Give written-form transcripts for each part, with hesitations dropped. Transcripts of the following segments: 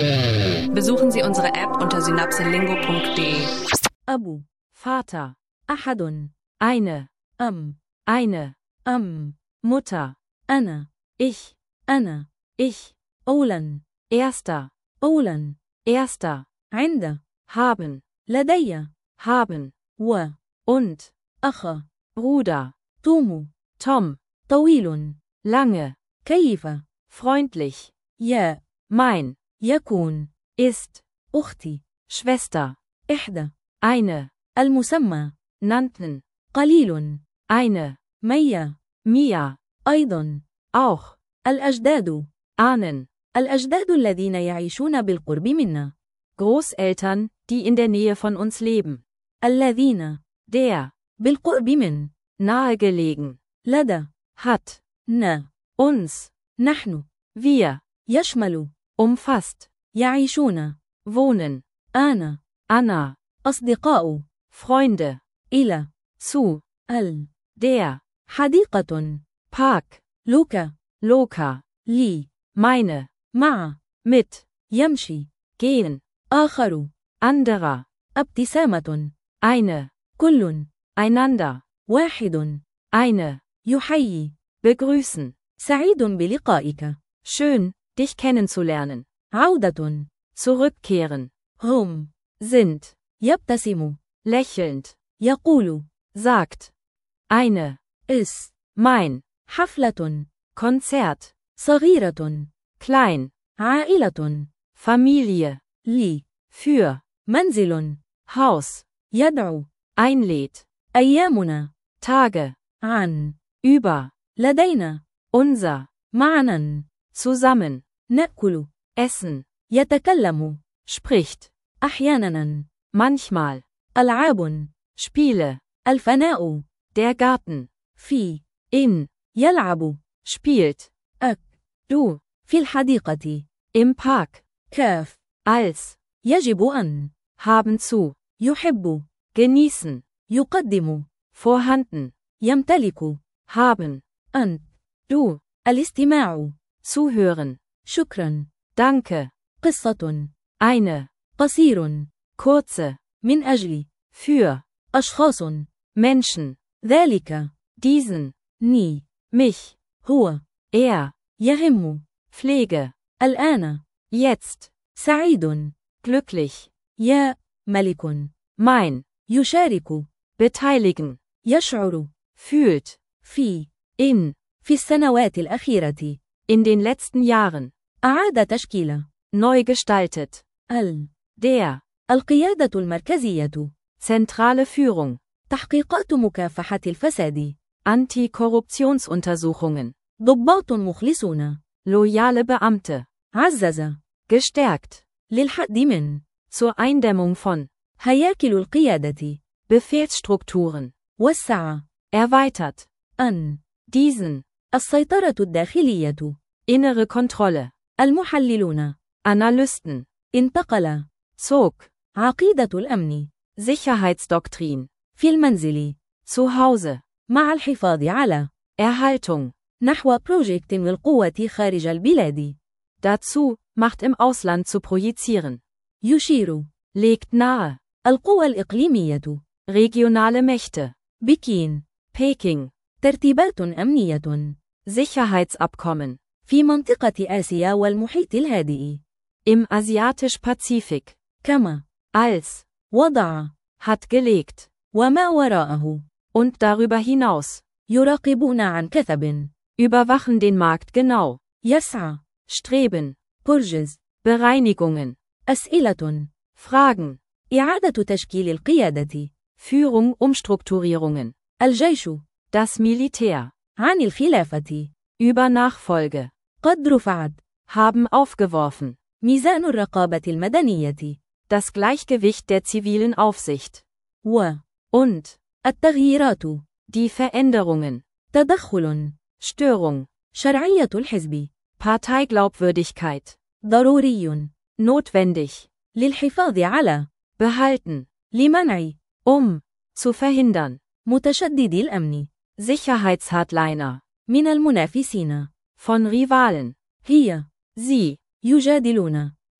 Besuchen Sie unsere App unter synapselingo.de. أبو Vater, أحد eine, eine Mutter, أنا ich, أولا erster, عند haben, لدي und, أخ Bruder, Tom طويل, lange, كيف freundlich, يا mein, يكون ist, أختي Schwester, إحدى eine, المسمى nannten, قليل eine, مية Mia, أيضا auch, الأجداد ahnen, الأجداد الذين يعيشون بالقرب منا Großeltern, die in der Nähe von uns leben, الذين der, بالقرب من nahegelegen, لدى hat, uns, نحن wir, يشمل umfasst, يعيشون wohnen, Anna, أصدقاء Freunde, إلى zu, der, حديقة Park, Loka, لي meine, مع mit, يمشي gehen, آخر anderer, ابتسامة eine, كل einander, واحد eine, يحيي begrüßen, سعيد بلقائك schön, dich kennenzulernen, عودة zurückkehren, هم sind, يبتسم lächelnd, يقول sagt, eine, mein, حفلة Konzert, صغيرة klein, عائلة Familie, لي für, منزل Haus, يدعو einlädt, أيامنا Tage, عن über, لدينا unser, معنا zusammen, نأكل essen, يتكلم spricht, أحيانا manchmal, ألعاب Spiele, الفناء der Garten, في in, يلعب spielt, du, في الحديقة im Park, كاف als, يجب أن haben zu, يحب genießen, يقدم vorhanden, يمتلك haben, أنت du, الاستماع zuhören, شكرا danke, قصة eine, قصير kurze, من أجل für, أشخاص Menschen, ذلك diesen, ني mich, هو يهم Pflege, الآن jetzt, سعيد glücklich, يا ملك mein, يشارك beteiligen, يشعر fühlt, في في السنوات الأخيرة in den letzten Jahren, أعاد تشكيل neu gestaltet, der, القيادة المركزية zentrale Führung, تحقيقات مكافحة الفساد Antikorruptionsuntersuchungen, ضباط مخلصون loyale Beamte, عزز gestärkt, للحد من zur Eindämmung von, هياكل القيادة Befehlsstrukturen, وسع erweitert, أن diesen, السيطرة الداخلية innere Kontrolle, المحللون Analysten, انتقل zog, عقيدة الأمن Sicherheitsdoktrin, في المنزل zu Hause, مع الحفاظ على Erhaltung, نحو بروجكت للقوة خارج البلاد dazu, Macht im Ausland zu projizieren, يشير legt nahe, القوى الإقليمية regionale Mächte, بكين Peking, ترتيبات أمنية Sicherheitsabkommen, في منطقة آسيا والمحيط الهادئ im Asiatisch-Pazifik, كما als, وضع hat gelegt, وما وراءه und darüber hinaus, يراقبون عن كثب überwachen den Markt genau, يسعى streben, برجز Bereinigungen, أسئلة Fragen, إعادة تشكيل القيادة Führung Umstrukturierungen, الجيش das Militär, عن الخلافة über Nachfolge, قد رفعت haben aufgeworfen, ميزان الرقابة المدنية das Gleichgewicht der zivilen Aufsicht, und, التغييرات die Veränderungen, تدخل Störung, شرعية الحزب Parteiglaubwürdigkeit, ضروري notwendig, للحفاظ على behalten, لمنع zu verhindern, متشددي الأمن Sicherheitshardliner, من المنافسين von Rivalen, هي sie, يجادلون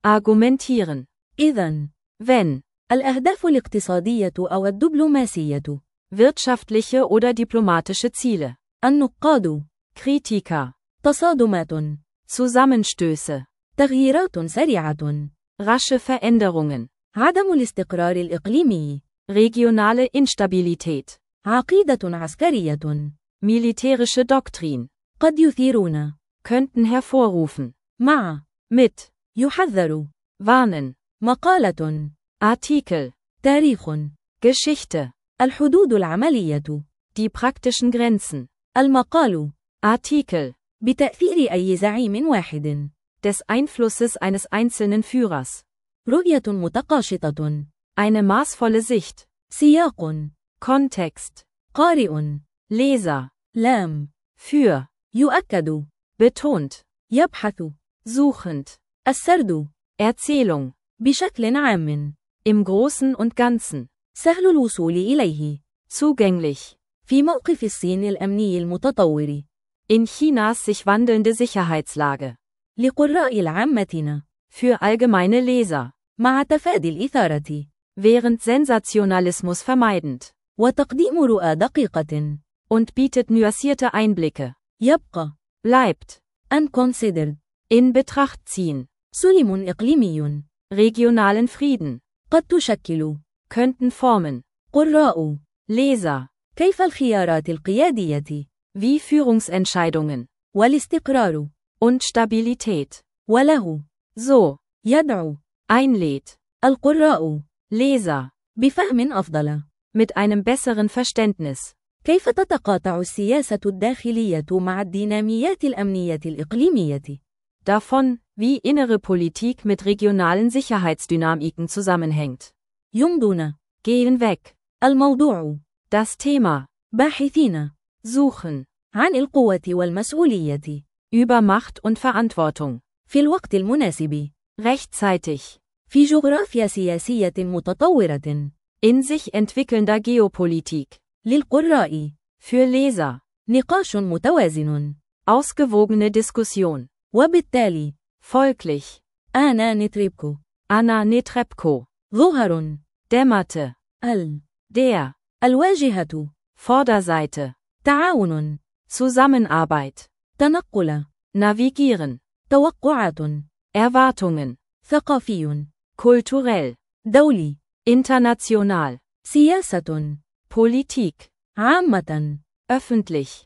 Argumentieren. إذن، Wenn. الأهداف الاقتصادية أو الدبلوماسية. Wirtschaftliche oder diplomatische Ziele. النقاد. Kritiker. تصادمات. Zusammenstöße. تغييرات سريعة. Rasche Veränderungen. عدم الاستقرار الإقليمي. Regionale Instabilität. عقيدة عسكرية. Militärische Doktrin. قد يثيرون. Könnten hervorrufen. مع. Mit. يحذر. Warnen. مقالة. Artikel. تاريخ. Geschichte. الحدود العملية. Die praktischen Grenzen. المقال. Artikel. بتأثير أي زعيم واحد. Des Einflusses eines einzelnen Führers. رؤية متقاشطة. Eine maßvolle Sicht. سياق. Kontext. قارئ. Leser. لام. Für. يؤكد. Betont. يبحث. Suchend. السرد. Erzählung. بشكل عام. Im Großen und Ganzen. سهل الوصول إليه. Zugänglich. في موقف الصين الأمني المتطور. In Chinas sich wandelnde Sicherheitslage. لقراء العامة. Für allgemeine Leser. مع تفادي الإثارة. Während Sensationalismus vermeidend. وتقديم رؤى دقيقة. Und bietet nuancierte Einblicke. يبقى. Bleibt. Unconsidered. In Betracht ziehen. سلم إقليمي. Regionalen Frieden. قد تشكل. Könnten formen. قراء. Leser. كيف الخيارات القيادية. Wie Führungsentscheidungen. والاستقرار. Und Stabilität. وله. So. يدعو. Einlädt. القراء. Leser. بفهم أفضل. Mit einem besseren Verständnis. كيف تتقاطع السياسة الداخلية مع الديناميات الأمنية الإقليمية؟ Davon, wie innere Politik mit regionalen Sicherheitsdynamiken zusammenhängt. يمضون. Gehen weg. الموضوع. Das Thema. باحثين. Suchen. عن القوة والمسؤولية. Über Macht und Verantwortung. في الوقت المناسب. Rechtzeitig. في جغرافيا سياسية متطورة. In sich entwickelnder Geopolitik. للقراء. Für Leser. نقاش متوازن. Ausgewogene Diskussion. وبالتالي. Folglich. أنا نتريبكو. Anna Netrebko. ظهر. Dämmerte. Der. الواجهة. Vorderseite. تعاون. Zusammenarbeit. تنقل. Navigieren. توقعات. Erwartungen. ثقافي. Kulturell. دولي. International. سياسة. Politik. عامة. Öffentlich.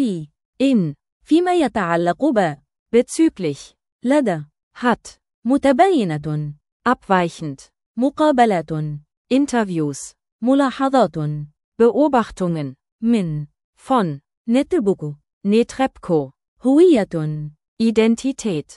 in. فيما يتعلق Bezüglich. لدى. Hat. متباينة. Abweichend. مقابلات. Interviews. ملاحظات. Beobachtungen. من. Von. نتربك. Netrebko. هوية. Identität.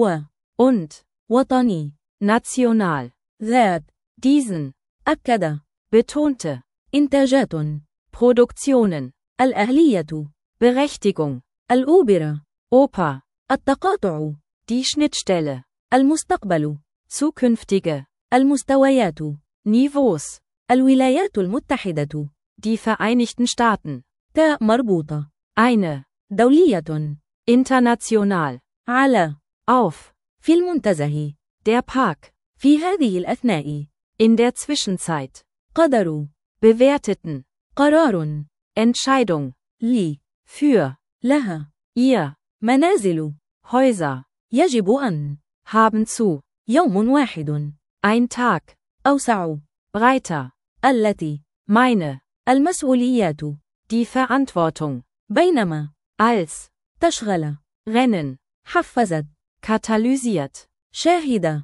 Und. وطني. National. ذات. Diesen. أكد. Betonte. إنتاجات. Produktionen. الأهلية. Berechtigung. الأوبرا. Oper. التقاطع. Die Schnittstelle. المستقبل. Zukünftige. المستويات. Niveaus. الولايات المتحدة. Die Vereinigten Staaten. تاء مربوطة. Eine. دولية. International. على. Auf. في المنتزه. Der Park. في هذه الأثناء. In der Zwischenzeit. قدر. Bewerteten. قرار. Entscheidung. لي. Für. لها. Ihr. منازل. Häuser. يجب أن. Haben zu. يوم واحد. Ein Tag. أوسع. Breiter. التي. Meine. المسؤوليات. Die Verantwortung. بينما. Als. تشغل. Rennen. حفزت. Katalysiert. شاهد.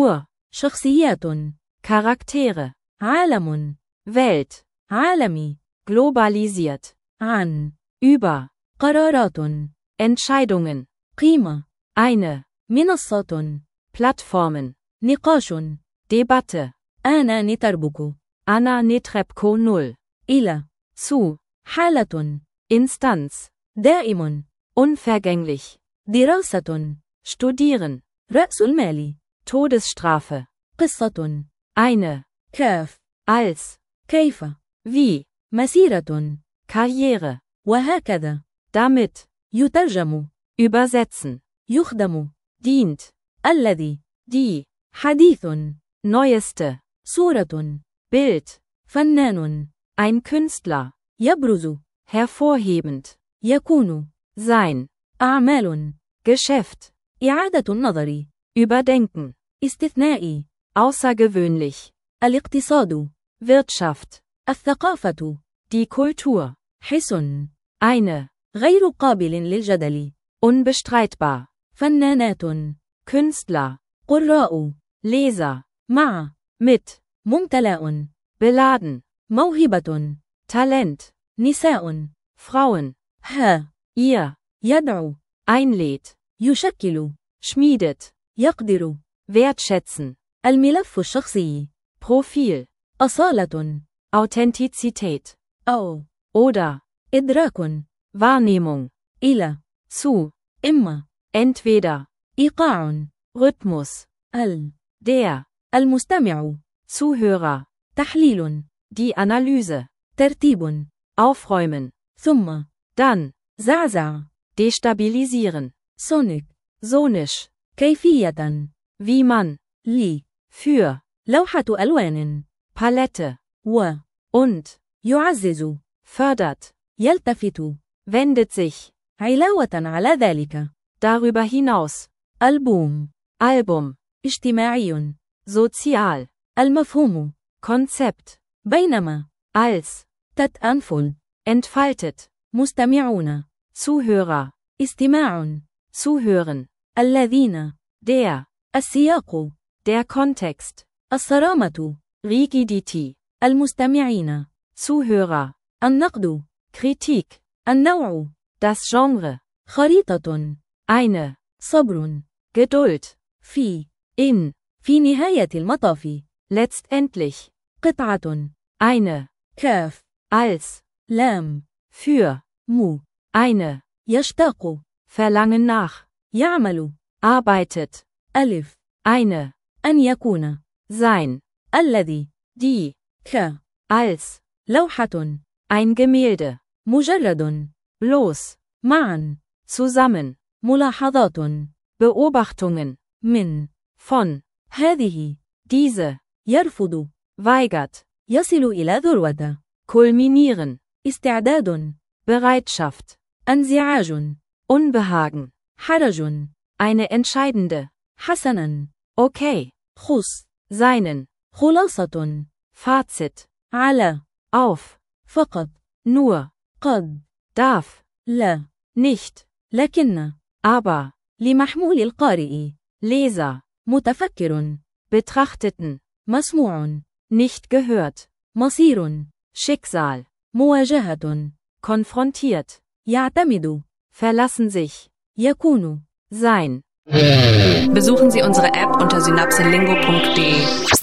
شخصيات. Charaktere. عالم. Welt. عالمي. Globalisiert. عن. Über. قرارات. Entscheidungen. قيمة. Eine. منصة. Plattformen. نقاش. Debatte. أنا نتربك. Anna Netrebko 0. إلى. Zu. حالة. Instanz. دائم. Unvergänglich. دراسة. Studieren. رأس المال. Todesstrafe. قصة. Eine. كاف. Als. كيف. Wie. مسيرة. Karriere. وهكذا. Damit. يترجم. Übersetzen. يخدم. Dient. الذي. Die. حديث. neueste, صورة. Bild, فنان. ein Künstler, يبرز. hervorhebend, يكون. sein, أعمال. Geschäft, إعادة النظر. überdenken, استثنائي. außergewöhnlich, الاقتصاد. Wirtschaft, الثقافة. die Kultur, حس. eine, غير قابل للجدل. unbestreitbar, فنانات. Künstler, قراء. Leser, مع. mit, ممتلأ. beladen, موهبة. Talent, نساء. Frauen, ها. ihr, يدعو. einlädt, يشكل. schmiedet, يقدر. wertschätzen, الملف الشخصي. Profil, أصالة. Authentizität, أو. oder, إدراك. Wahrnehmung, إلى. zu, إما. entweder, إيقاع. Rhythmus, der, المستمع. Zuhörer, تحليل. die Analyse, ترتيب. aufräumen, ثم. dann, زعزع. destabilisieren, سونيك. sonisch, كيفية. wie man, لي. für, لوحة ألوان. Palette, و. und, يعزز. fördert, يلتفت. wendet sich, علاوة على ذلك. darüber hinaus, ألبوم. Album, اجتماعي. sozial, المفهوم. Konzept, بينما. als, تتأنفل. entfaltet, مستمعون. Zuhörer, استماع. zuhören, الذين. der, السياق. der Kontext, الصرامة. Rigidity, المستمعين. Zuhörer, النقد. Kritik, النوع. das Genre, خريطة. eine, صبر. Geduld, في. in, في نهاية المطاف. letztendlich, قطعة. eine, كاف. als, لام. für, مو. eine, يشتاق. verlangen nach, يعمل. arbeitet, ألف. eine, أن يكون. sein, الذي. die, ك. als, لوحة. ein Gemälde, مجرد. bloß, معا. zusammen, ملاحظات. Beobachtungen, من. von, هذه. diese, يرفض. weigert, يصل إلى ذروة. kulminieren, استعداد. Bereitschaft, انزعاج. Unbehagen, حرج. eine entscheidende, حسنا. okay, خص. seinen, خلاصة. Fazit, على. auf, فقط. nur, قد. darf, لا. nicht, لكن. aber, لمحمول القارئ. Leser, متفكر. Betrachteten, مسموع. nicht gehört, مصير. Schicksal, مواجهة. konfrontiert, يعتمد. verlassen sich, يكون. sein. Besuchen Sie unsere App unter synapselingo.de.